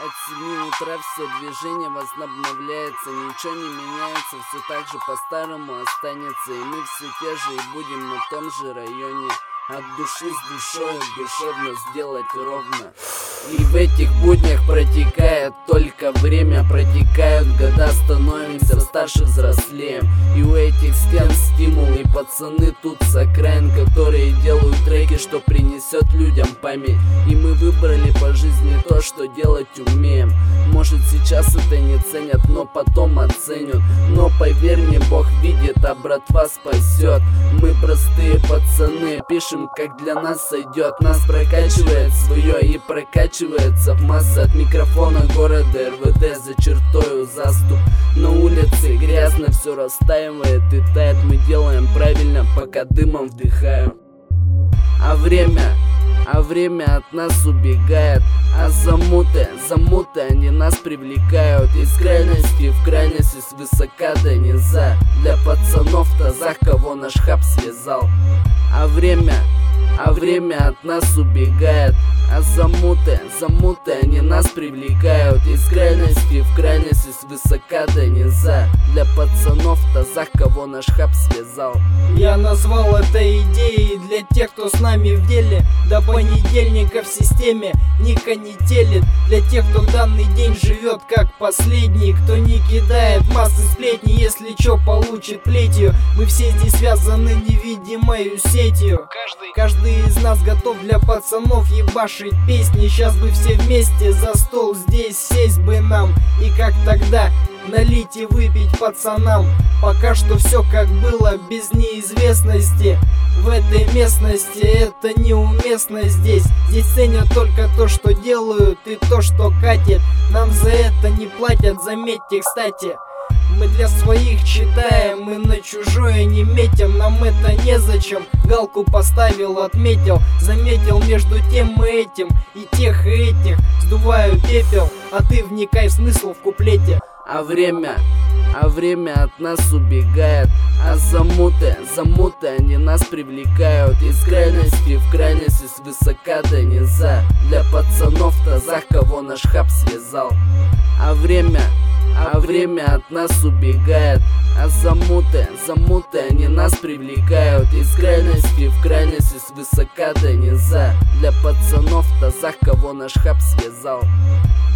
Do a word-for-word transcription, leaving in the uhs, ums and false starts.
От семи утра все движение возобновляется, ничего не меняется, все так же по-старому останется. И мы все те же и будем на том же районе. От души с душой душевно сделать ровно. И в этих буднях протекает только время, протекают года, становимся старше, взрослеем. И у этих стен стимул, и пацаны тут с окраин, которые делают треки, что принесет людям память. И мы выбрали по жизни то, что делать умеем. Может сейчас это не ценят, но потом оценят. Но поверь мне, Бог видит, а братва спасет. Мы простые пацаны, пишем как для нас сойдет. Нас прокачивает свое и прокачивается в массы. От микрофона города эр вэ дэ за чертою заступ. На улице грязно, все растаивает и тает. Мы делаем правильно, пока дымом вдыхаем. А время, а время от нас убегает. А замуты, замуты, они нас привлекают. Из крайности в крайности, свысока до низа. Для пацанов в тазах, кого наш хаб связал. А время, а время от нас убегает. А замуты, замуты, они нас привлекают. Из крайности в крайности, свысока до низа. Для пацанов в тазах, кого наш хаб связал. Я назвал это идеей для тех, кто с нами в деле. До понедельника в системе не конетелит. Для тех, кто данный день живет как последний. Кто не кидает массы сплетни, если чё получит плетью. Мы все здесь связаны невидимой сетью. Каждый, каждый из нас готов для пацанов ебашить песни. Сейчас бы все вместе за стол здесь сесть бы нам. И как тогда налить и выпить пацанам. Пока что все как было, без неизвестности. В этой местности это неуместно здесь. Здесь ценят только то, что делают, и то, что катит. Нам за это не платят, заметьте, кстати. Мы для своих читаем, мы на чужое не метим. Нам это незачем, галку поставил, отметил. Заметил между тем и этим, и тех, и этих. Сдуваю пепел, а ты вникай в смысл в куплете. А время, а время от нас убегает. А замуты, замуты, они нас привлекают. Из крайности в крайности, свысока до низа. Для пацанов в тазах, кого наш хаб связал. А время, а время от нас убегает. А замуты, замуты, они нас привлекают. Из крайности в крайности, свысока до низа. Для пацанов в тазах, кого наш хаб связал.